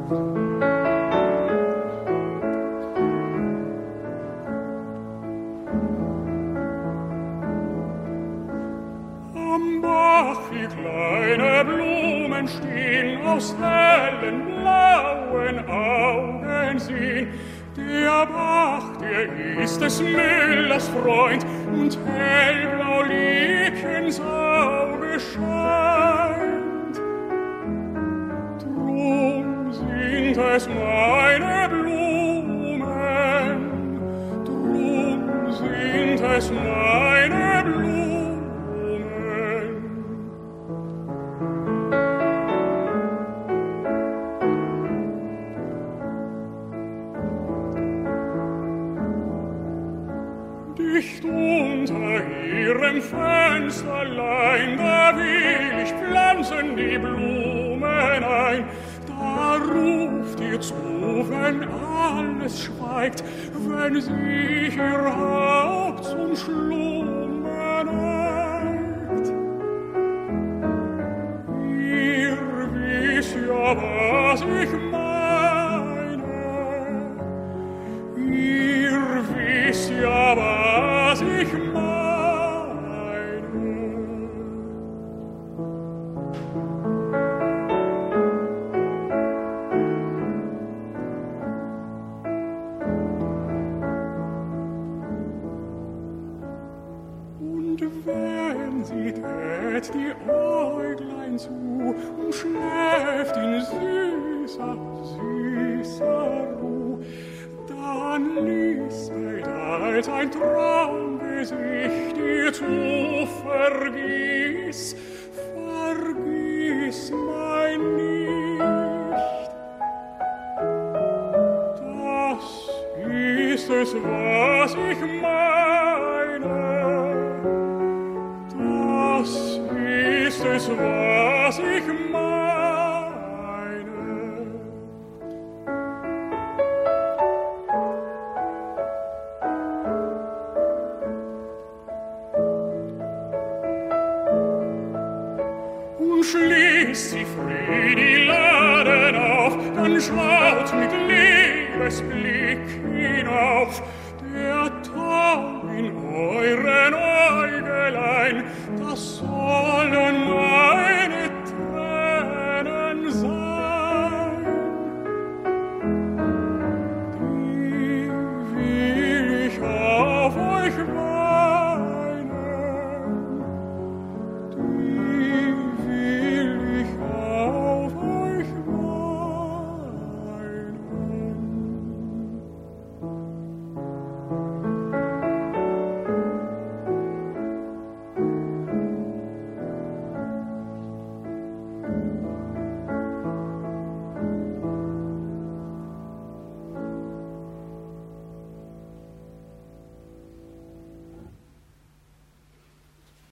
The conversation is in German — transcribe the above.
Am Bach wie kleine Blumen stehen, aus hellen blauen Augen sehen. Der Bach, der ist des Müllers Freund, und hellblau Liebchens Auge scheint. Drum sind es meine Blumen, drum sind es meine Blumen. Dicht unter ihrem Fensterlein, da will ich pflanzen die Blumen ein. Da ruft ihr zu, wenn alles schweigt, wenn sich ihr Haupt zum Schlummern neigt. Ihr wisst ja, was ich meine, ihr wisst ja, was ich meine. Und wenn sie tät die Äuglein zu und schläft in süßer, süßer Ruh, dann lispelt als ein Traumgesicht ihr zu, vergiss, vergiss mein nicht. Das ist es, was ich meine, das ist es, was ich meine. Schließt sie früh die Laden auf, dann schaut mit Liebesblick hinauf der Tag in euren